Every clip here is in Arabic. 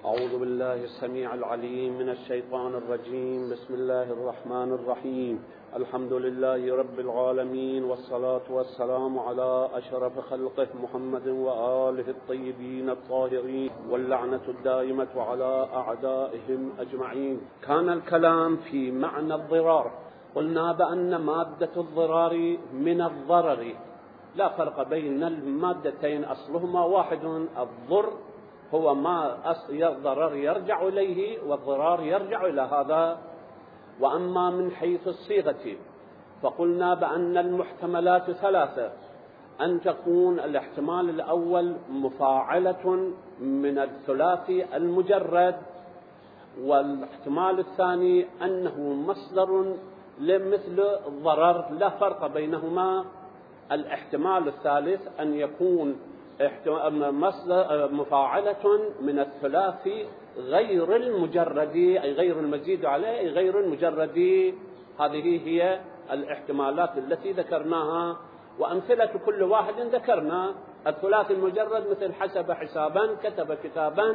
أعوذ بالله السميع العليم من الشيطان الرجيم. بسم الله الرحمن الرحيم. الحمد لله رب العالمين، والصلاة والسلام على أشرف خلقه محمد وآله الطيبين الطاهرين، واللعنة الدائمة على أعدائهم أجمعين. كان الكلام في معنى الضرار. قلنا بأن مادة الضرار من الضرر، لا فرق بين المادتين، أصلهما واحد. الضر هو ما الضرر يرجع إليه، والضرار يرجع إلى هذا. وأما من حيث الصيغة فقلنا بأن المحتملات ثلاثة: أن تكون الاحتمال الأول مفاعلة من الثلاثي المجرد، والاحتمال الثاني أنه مصدر لمثل الضرر، لا فرق بينهما. الاحتمال الثالث أن يكون مفاعلة من الثلاثي غير المجرد، أي غير المزيد عليه، أي غير المجرد. هذه هي الاحتمالات التي ذكرناها، وأمثلة كل واحد ذكرنا. الثلاثي المجرد مثل حسب حسابا، كتب كتابا،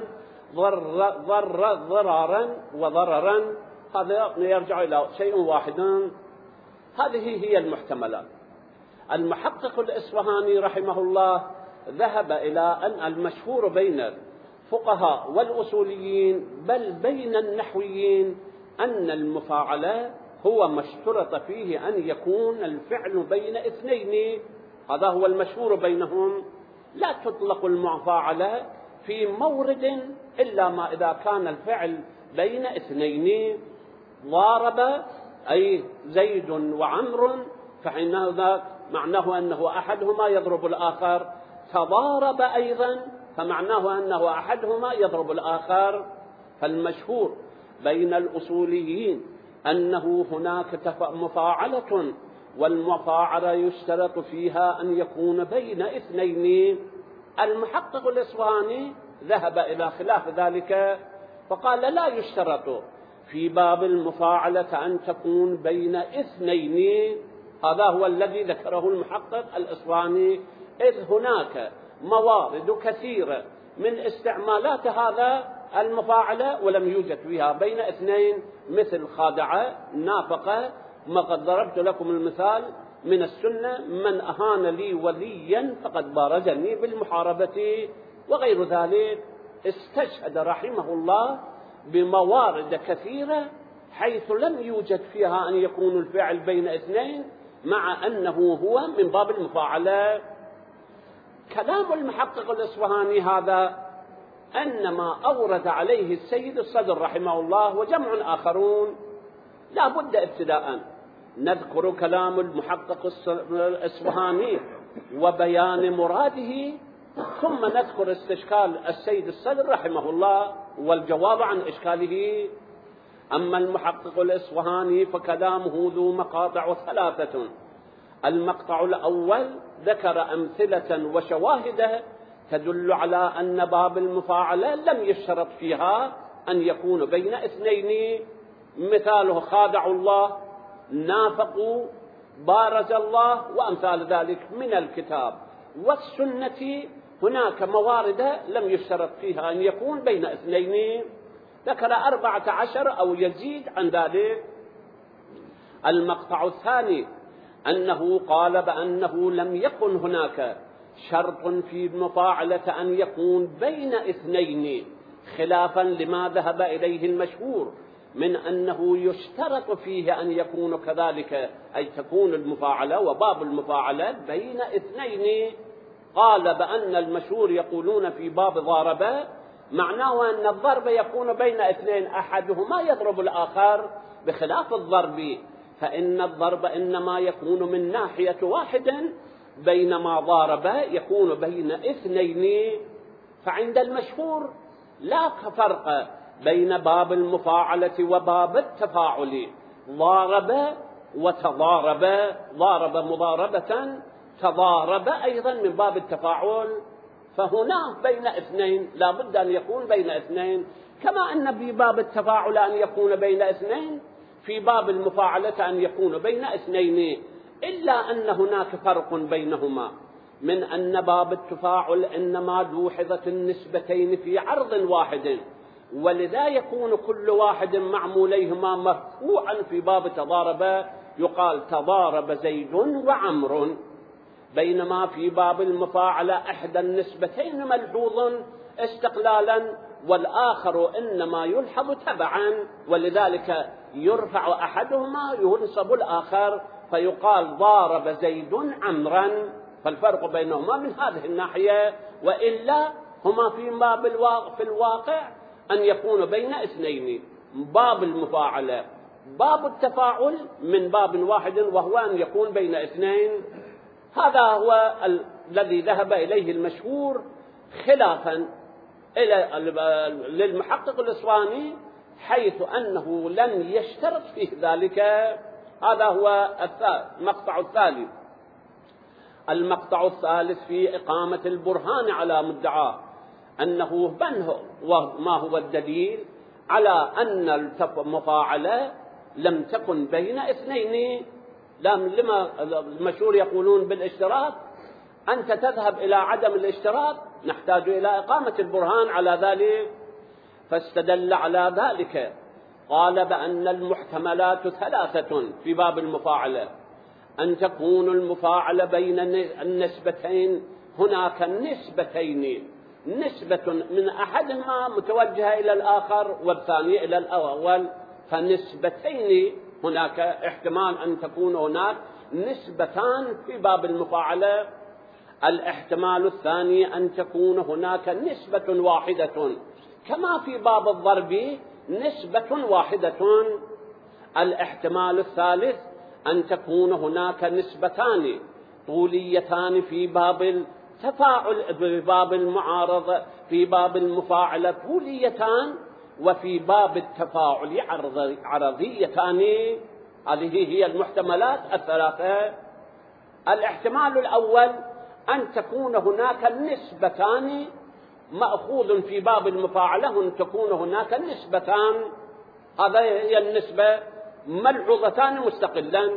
ضر ضرارا وضررا، هذا يرجع إلى شيء واحد. هذه هي المحتملات. المحقق الإصفهاني رحمه الله ذهب إلى أن المشهور بين الفقهاء والأصوليين بل بين النحويين أن المفاعلة هو ما اشترط فيه أن يكون الفعل بين اثنين. هذا هو المشهور بينهم. لا تطلق المفاعلة في مورد إلا ما إذا كان الفعل بين اثنين. ضارب أي زيد وعمر، فحينئذ معناه أنه أحدهما يضرب الآخر. تضارب أيضا فمعناه أنه أحدهما يضرب الآخر. فالمشهور بين الأصوليين أنه هناك مفاعلة، والمفاعلة يشترط فيها أن يكون بين اثنين. المحقق الإصفهاني ذهب إلى خلاف ذلك، فقال لا يشترط في باب المفاعلة أن تكون بين اثنين. هذا هو الذي ذكره المحقق الإصفهاني، إذ هناك موارد كثيرة من استعمالات هذا المفاعلة ولم يوجد فيها بين اثنين، مثل خادعة، نافقة. ما قد ضربت لكم المثال من السنة: من أهان لي وليا فقد بارزني بالمحاربة، وغير ذلك. استشهد رحمه الله بموارد كثيرة حيث لم يوجد فيها أن يكون الفعل بين اثنين، مع أنه هو من باب المفاعلة. كلام المحقق الإصفهاني هذا أن ما أورد عليه السيد الصدر رحمه الله وجمع آخرون. لا بد ابتداء نذكر كلام المحقق الإصفهاني وبيان مراده، ثم نذكر استشكال السيد الصدر رحمه الله والجواب عن إشكاله. أما المحقق الإصفهاني فكلامه ذو مقاطع ثلاثة. المقطع الأول ذكر أمثلة وشواهد تدل على أن باب المفاعلة لم يشترط فيها أن يكون بين اثنين. مثاله: خادعوا الله، نافقوا، بارز الله، وأمثال ذلك من الكتاب والسنة. هناك موارد لم يشترط فيها أن يكون بين اثنين، ذكر 14 أو يزيد عن ذلك. المقطع الثاني أنه قال بأنه لم يكن هناك شرط في المفاعلة أن يكون بين اثنين، خلافا لما ذهب إليه المشهور من أنه يشترط فيه أن يكون كذلك، أي تكون المفاعلة وباب المفاعلة بين اثنين. قال بأن المشهور يقولون في باب ضارب معناه أن الضرب يكون بين اثنين، أحدهما يضرب الآخر، بخلاف الضرب فإن الضرب إنما يكون من ناحية واحدة، بينما ضارب يكون بين اثنين. فعند المشهور لا فرق بين باب المفاعلة وباب التفاعل. ضارب وتضارب، ضارب مضاربة، تضارب أيضا من باب التفاعل. فهنا بين اثنين لا بد أن يكون بين اثنين، كما أن في باب التفاعل أن يكون بين اثنين، في باب المفاعلة أن يكون بين اثنين، إلا أن هناك فرق بينهما، من أن باب التفاعل إنما لوحظت النسبتين في عرض واحد، ولذا يكون كل واحد معموليهما مرفوعا في باب تضارب، يقال تضارب زيد وعمر، بينما في باب المفاعلة إحدى النسبتين ملحوظ استقلالا والآخر إنما يلحظ تبعا، ولذلك يرفع أحدهما ينصب الآخر، فيقال ضارب زيد عمرا. فالفرق بينهما من هذه الناحية، وإلا هما في الواقع أن يكون بين اثنين، باب المفاعلة باب التفاعل من باب واحد، وهو أن يكون بين اثنين. هذا هو الذي ذهب إليه المشهور، خلافا للمحقق الإسواني، حيث أنه لم يشترط فيه ذلك. هذا هو المقطع الثالث. المقطع الثالث في إقامة البرهان على مدعاه، أنه وما هو الدليل على أن المفاعلة لم تكن بين اثنين. لما المشهور يقولون بالاشتراط؟ أنت تذهب إلى عدم الاشتراط، نحتاج إلى إقامة البرهان على ذلك. فاستدل على ذلك، قال بأن المحتملات ثلاثة في باب المفاعلة: أن تكون المفاعلة بين النسبتين، هناك نسبتين، نسبة من أحدهما متوجهة إلى الآخر والثانية إلى الأول، فنسبتين، هناك احتمال أن تكون هناك نسبتان في باب المفاعلة. الاحتمال الثاني أن تكون هناك نسبة واحدة، كما في باب الضرب نسبة واحدة. الاحتمال الثالث أن تكون هناك نسبتان طوليتان في باب التفاعل، في باب المعارضة، في باب المفاعلة طوليتان، وفي باب التفاعل عرضيتان. هذه هي المحتملات الثلاثة. الاحتمال الأول أن تكون هناك نسبتان مأخوذ في باب المفاعلة، أن تكون هناك نسبتان، هذا هي النسبة ملحوظتان مستقلا.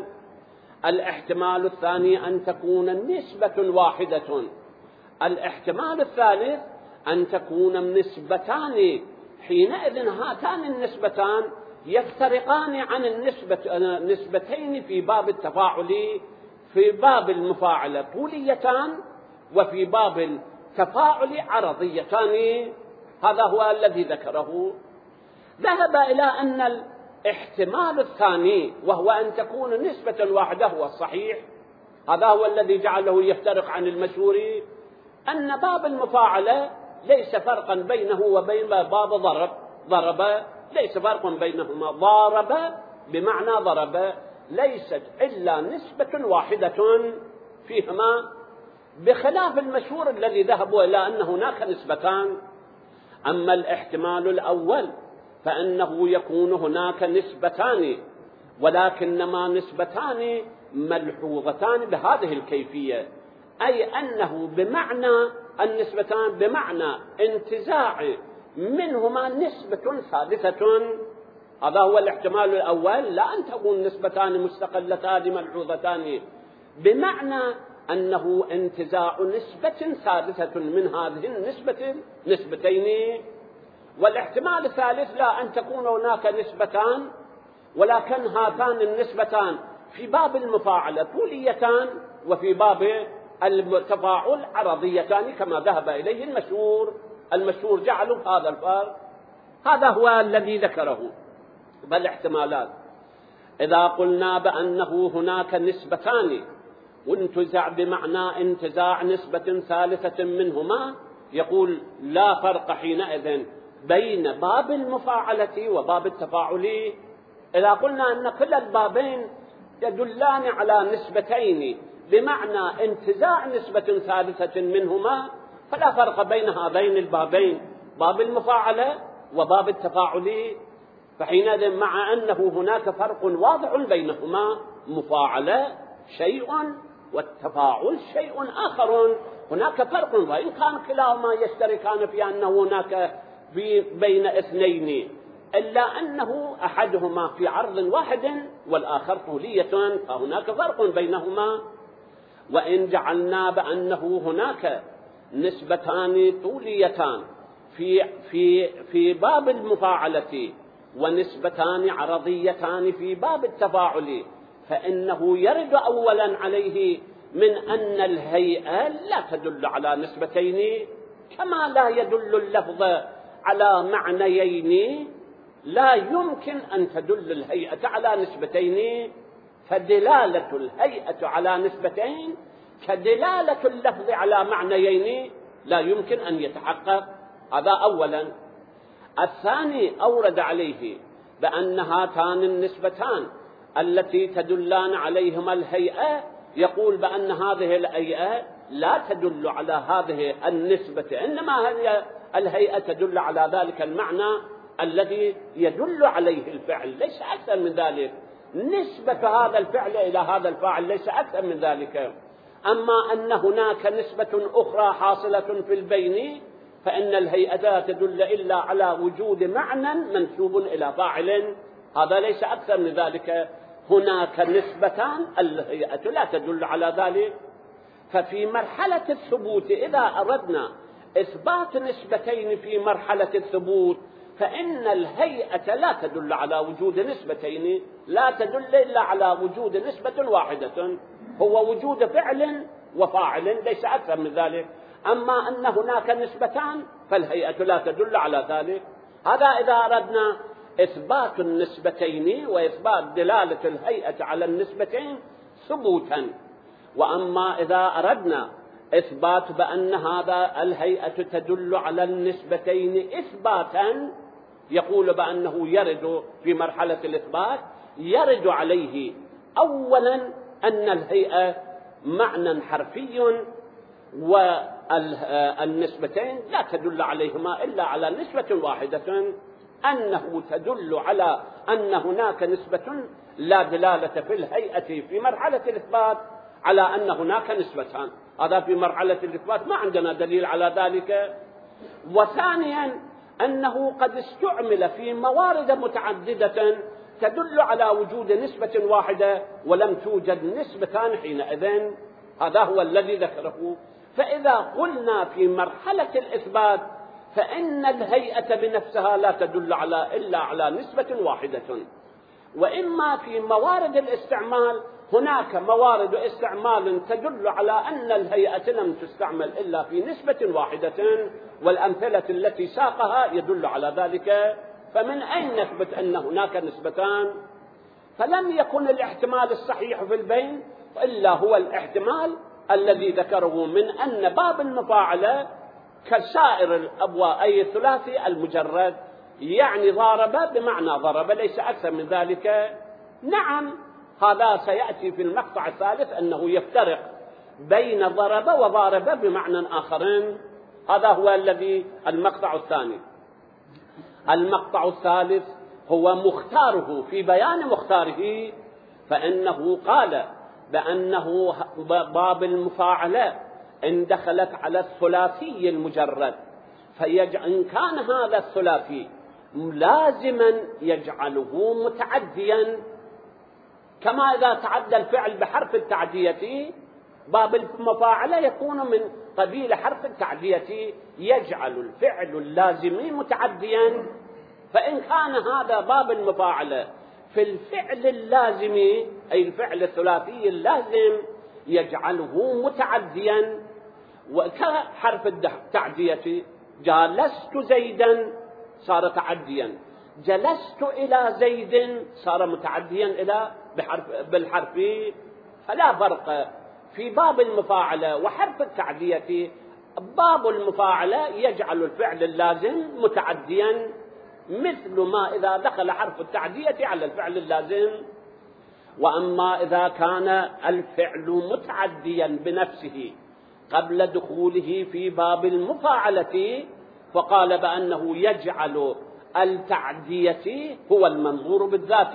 الاحتمال الثاني أن تكون نسبة واحدة. الاحتمال الثالث أن تكون نسبتان، حينئذ هاتان النسبتان يفترقان عن النسبتين في باب التفاعل، في باب المفاعلة طوليتان، وفي باب التفاعل عرضيتان. هذا هو الذي ذكره. ذهب إلى أن الاحتمال الثاني، وهو أن تكون نسبة واحدة، هو الصحيح. هذا هو الذي جعله يفترق عن المشهور، أن باب المفاعلة ليس فرقا بينه وبين باب ضرب، ليس فرق بينهما. ضارب بمعنى ضرب، ليست إلا نسبة واحدة فيهما، بخلاف المشهور الذي ذهبوا إلى أن هناك نسبتان. أما الاحتمال الأول فإنه يكون هناك نسبتان، ولكنما نسبتان ملحوظتان بهذه الكيفية، أي أنه بمعنى النسبتان بمعنى انتزاع منهما نسبة ثالثة. هذا هو الاحتمال الأول، لا أن تكون نسبتان مستقلتان ملحوظتان، بمعنى أنه انتزاع نسبة ثالثة من هذه النسبتين. والاحتمال الثالث لا أن تكون هناك نسبتان، ولكن هاتان النسبتان في باب المفاعلة طوليتان، وفي باب التفاعل عرضيتان، كما ذهب إليه المشهور جعلوا هذا الفرق. هذا هو الذي ذكره. بل احتمالات، إذا قلنا بأنه هناك نسبتان وانتزاع بمعنى انتزاع نسبة ثالثة منهما، يقول لا فرق حينئذ بين باب المفاعلة وباب التفاعل. إذا قلنا أن كل البابين يدلان على نسبتين بمعنى انتزاع نسبة ثالثة منهما، فلا فرق بين هذين البابين، باب المفاعلة وباب التفاعل. فحينئذ مع أنه هناك فرق واضح بينهما، مفاعلة شيء والتفاعل شيء آخر، هناك فرق، وإن كان كلاهما يشتركان في أنه هناك بين اثنين، إلا أنه أحدهما في عرض واحد والآخر طولية، فهناك فرق بينهما. وإن جعلنا بأنه هناك نسبتان طوليتان في باب المفاعلة ونسبتان عرضيتان في باب التفاعل، فإنه يرد أولا عليه من أن الهيئة لا تدل على نسبتين، كما لا يدل اللفظ على معنيين لا يمكن أن تدل الهيئة على نسبتين، فدلالة الهيئة على نسبتين كدلالة اللفظ على معنيين لا يمكن أن يتحقق. هذا أولا. الثاني أورد عليه بأن هاتان النسبتان التي تدلان عليهما الهيئة، يقول بأن هذه الهيئة لا تدل على هذه النسبة، إنما هي الهيئة تدل على ذلك المعنى الذي يدل عليه الفعل، ليس أكثر من ذلك. نسبة هذا الفعل إلى هذا الفاعل ليس أكثر من ذلك. أما أن هناك نسبة أخرى حاصلة في البين، فإن الهيئة لا تدل إلا على وجود معنى منسوب إلى فاعل، هذا ليس أكثر من ذلك. هناك نسبتان الهيئة لا تدل على ذلك. ففي مرحلة الثبوت إذا أردنا إثبات نسبتين في مرحلة الثبوت، فإن الهيئة لا تدل على وجود نسبتين، لا تدل إلا على وجود نسبة واحدة، هو وجود فعل وفاعل، ليس أكثر من ذلك. أما أن هناك نسبتان فالهيئة لا تدل على ذلك. هذا إذا أردنا إثبات النسبتين وإثبات دلالة الهيئة على النسبتين ثبوتا. وأما إذا أردنا إثبات بأن هذا الهيئة تدل على النسبتين إثباتا، يقول بأنه يرد في مرحلة الإثبات، يرد عليه أولا أن الهيئة معنى حرفي، والنسبتين لا تدل عليهما إلا على نسبة واحدة، أنه تدل على أن هناك نسبة لا دلالة في الهيئة في مرحلة الإثبات على أن هناك نسبتان. هذا في مرحلة الإثبات ما عندنا دليل على ذلك. وثانيا أنه قد استعمل في موارد متعددة تدل على وجود نسبة واحدة ولم توجد نسبتان حينئذ، هذا هو الذي ذكره. فإذا قلنا في مرحلة الإثبات فإن الهيئة بنفسها لا تدل إلا على نسبة واحدة. وإما في موارد الاستعمال هناك موارد استعمال تدل على أن الهيئة لم تستعمل إلا في نسبة واحدة، والأمثلة التي ساقها يدل على ذلك. فمن أين نثبت أن هناك نسبتان؟ فلم يكن الاحتمال الصحيح في البين إلا هو الاحتمال الذي ذكره من أن باب المفاعلة كسائر الأبواب أي الثلاثي المجرد، يعني ضارب بمعنى ضرب، ليس أكثر من ذلك. نعم، هذا سيأتي في المقطع الثالث أنه يفترق بين ضرب وضارب بمعنى آخرين. هذا هو الذي المقطع الثاني. المقطع الثالث هو مختاره، في بيان مختاره، فإنه قال بأنه باب المفاعلة إن دخلت على الثلاثي المجرد إن كان هذا الثلاثي لازما يجعله متعديا، كما إذا تعدى الفعل بحرف التعدية باب المفاعلة يكون من قبيل حرف التعدية، يجعل الفعل اللازم متعديا. فإن كان هذا باب المفاعلة في الفعل اللازم أي الفعل الثلاثي اللازم يجعله متعديا، وكحرف التعدية جالست زيدا صار تعديا، جلست إلى زيد صار متعديا بالحرف. فلا فرق في باب المفاعلة وحرف التعدية. باب المفاعلة يجعل الفعل اللازم متعديا، مثل ما إذا دخل حرف التعدية على الفعل اللازم. وأما إذا كان الفعل متعديا بنفسه قبل دخوله في باب المفاعلة، فقال بأنه يجعل التعدية هو المنظور بالذات،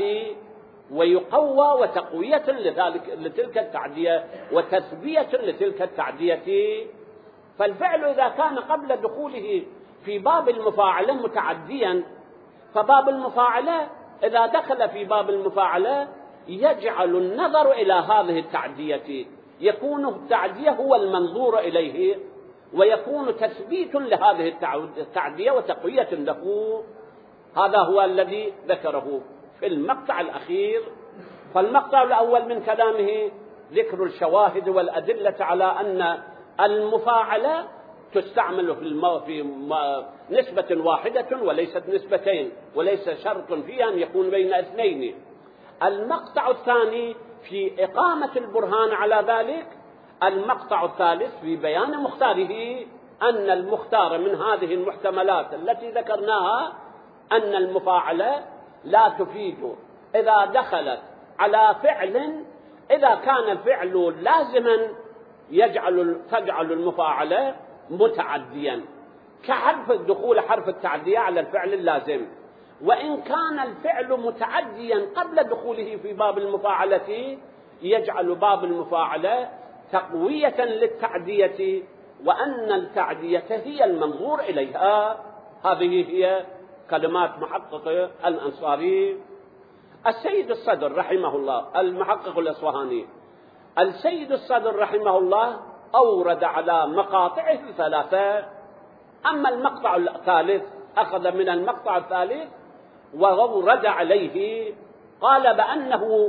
ويقوى وتقوية لتلك التعدية وتثبية لتلك التعدية. فالفعل إذا كان قبل دخوله في باب المفاعلة متعديا، فباب المفاعلة إذا دخل في باب المفاعلة يجعل النظر إلى هذه التعدية، يكون التعدية هو المنظور إليه، ويكون تثبيت لهذه التعدية وتقوية له. هذا هو الذي ذكره في المقطع الأخير. فالمقطع الأول من كلامه ذكر الشواهد والأدلة على أن المفاعلة تستعمل في نسبة واحدة وليست نسبتين، وليس شرط فيها أن يكون بين اثنين. المقطع الثاني في إقامة البرهان على ذلك. المقطع الثالث في بيان مختاره، أن المختار من هذه المحتملات التي ذكرناها أن المفاعلة لا تفيد إذا دخلت على فعل، إذا كان الفعل لازما تجعل المفاعلة متعديا، كحرف الدخول حرف التعدية على الفعل اللازم. وإن كان الفعل متعديا قبل دخوله في باب المفاعلة، يجعل باب المفاعلة تقوية للتعدية، وأن التعدية هي المنظور إليها. هذه هي كلمات محقق الأنصاري. السيد الصدر رحمه الله، المحقق الأصفهاني، السيد الصدر رحمه الله أورد على مقاطعه ثلاثة. أما المقطع الثالث أخذ من المقطع الثالث وورد عليه، قال بأنه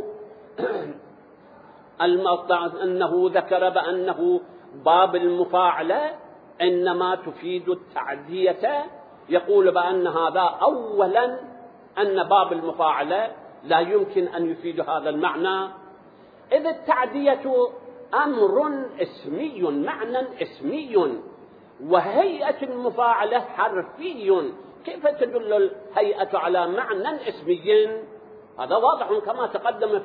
أنه ذكر بأنه باب المفاعلة إنما تفيد التعدية. يقول بأن هذا أولا أن باب المفاعلة لا يمكن أن يفيد هذا المعنى، إذ التعدية أمر اسمي، معنى اسمي، وهيئة المفاعلة حرفي. كيف تدل الهيئة على معنى اسمي؟ هذا واضح كما تقدم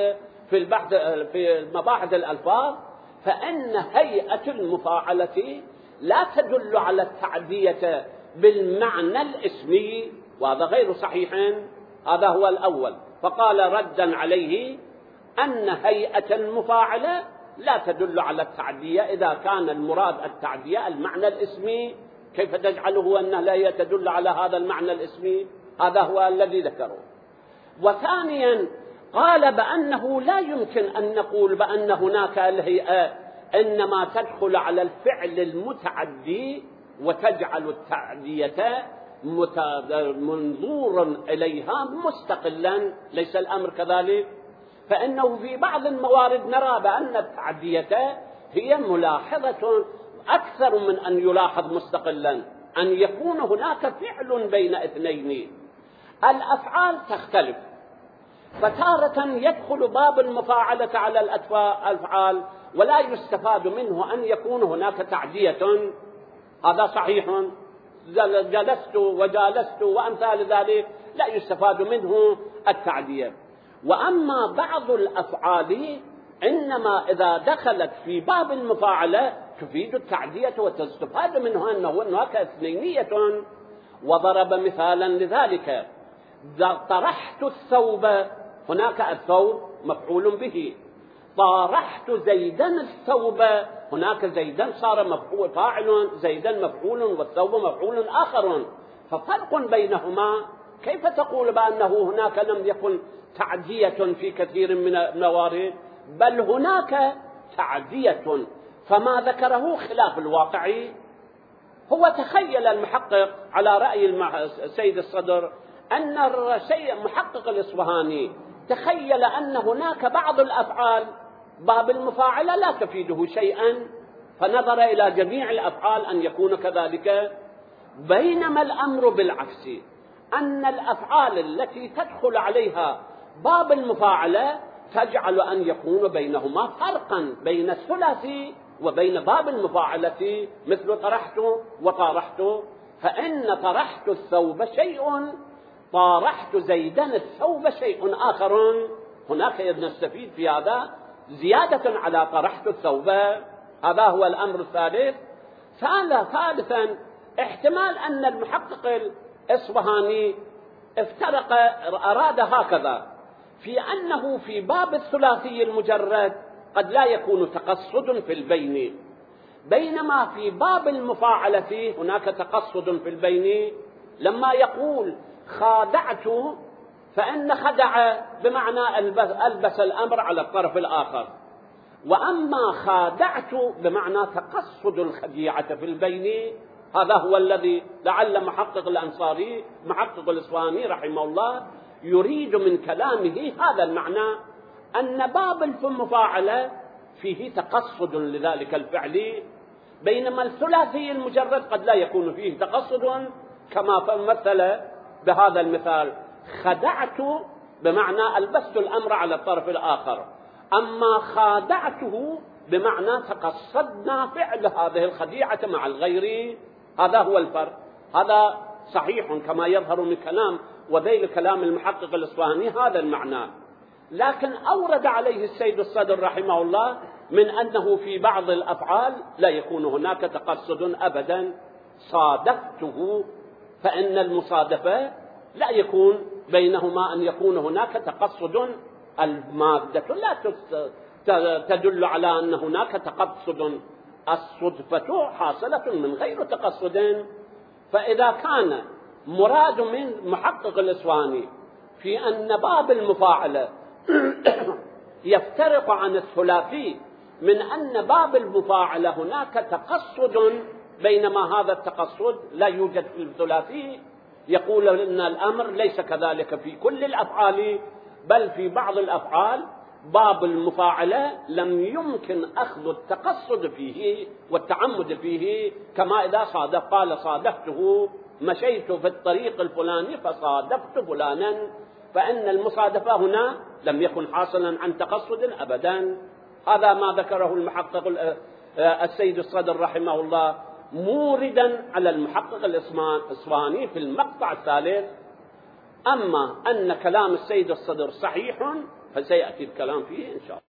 في مباحث الألفاظ، فإن هيئة المفاعلة لا تدل على التعدية بالمعنى الاسمي، وهذا غير صحيح. هذا هو الأول. فقال ردا عليه أن هيئة المفاعلة لا تدل على التعدية إذا كان المراد التعدية المعنى الاسمي. كيف تجعله أنها لا تدل على هذا المعنى الاسمي؟ هذا هو الذي ذكره. وثانيا قال بأنه لا يمكن أن نقول بأن هناك الهيئة إنما تدخل على الفعل المتعدي وتجعل التعدية منظورا إليها مستقلا، ليس الأمر كذلك. فإنه في بعض الموارد نرى بأن التعدية هي ملاحظة أكثر من أن يلاحظ مستقلا، أن يكون هناك فعل بين اثنين. الأفعال تختلف، فتارة يدخل باب المفاعلة على الأفعال ولا يستفاد منه أن يكون هناك تعدية، هذا صحيح، جلست وجالست وأمثال ذلك لا يستفاد منه التعدية. وأما بعض الأفعال إنما إذا دخلت في باب المفاعلة تفيد التعدية وتستفاد منها أنه هناك اثنينية. وضرب مثالا لذلك: طرحت الثوب، هناك الثوب مفعول به، طرحت زيدا الثوب، هناك زيدا صار مفعول فاعل، زيدا مفعول والثوب مفعول آخر، ففرق بينهما. كيف تقول بأنه هناك لم يكن تعدية في كثير من الموارد؟ بل هناك تعدية، فما ذكره خلاف الواقع. هو تخيل المحقق على رأي السيد الصدر أن المحقق الإصفهاني تخيل أن هناك بعض الأفعال باب المفاعلة لا تفيده شيئا، فنظر إلى جميع الأفعال أن يكون كذلك. بينما الأمر بالعكس، أن الأفعال التي تدخل عليها باب المفاعلة تجعل أن يكون بينهما فرقا بين الثلاثي وبين باب المفاعلة، مثل طرحت وطارحت. فإن طرحت الثوب شيء، طارحت زيدا الثوب شيء آخر. هناك نستفيد في هذا زيادة على طرحت الثوب. هذا هو الأمر الثالث. ثالثا احتمال أن المحقق الإصفهاني افترق، أراد هكذا، في أنه في باب الثلاثي المجرد قد لا يكون تقصد في البين، بينما في باب المفاعلة هناك تقصد في البين. لما يقول خادعت، فإن خدع بمعنى ألبس الأمر على الطرف الآخر، وأما خادعت بمعنى تقصد الخديعة في البين، هذا هو الذي لعل محقق الأنصاري محقق الإصفهاني رحمه الله يريد من كلامه هذا المعنى، أن باب المفاعلة فيه تقصد لذلك الفعل، بينما الثلاثي المجرد قد لا يكون فيه تقصد، كما مثل بهذا المثال: خدعت بمعنى ألبست الأمر على الطرف الآخر، أما خادعته بمعنى تقصدنا فعل هذه الخديعة مع الغير. هذا هو الفرق. هذا صحيح كما يظهر من كلام وذيل كلام المحقق الإصفهاني هذا المعنى، لكن أورد عليه السيد الصدر رحمه الله من أنه في بعض الأفعال لا يكون هناك تقصد أبدا. صادفته، فإن المصادفة لا يكون بينهما أن يكون هناك تقصد، المادة لا تدل على أن هناك تقصد، الصدفة حاصلة من غير تقصد. فإذا كان مراد من محقق الإصفهاني في أن باب المفاعلة يفترق عن الثلاثي من أن باب المفاعلة هناك تقصد، بينما هذا التقصد لا يوجد في الثلاثي، يقول أن الأمر ليس كذلك في كل الأفعال، بل في بعض الأفعال باب المفاعلة لم يمكن أخذ التقصد فيه والتعمد فيه، كما إذا قال صادفته، مشيت في الطريق الفلاني فصادفت فلانا، فإن المصادفة هنا لم يكن حاصلا عن تقصد أبدا. هذا ما ذكره المحقق السيد الصدر رحمه الله موردا على المحقق الإصفهاني في المقطع الثالث. أما أن كلام السيد الصدر صحيح فسيأتي الكلام فيه إن شاء الله.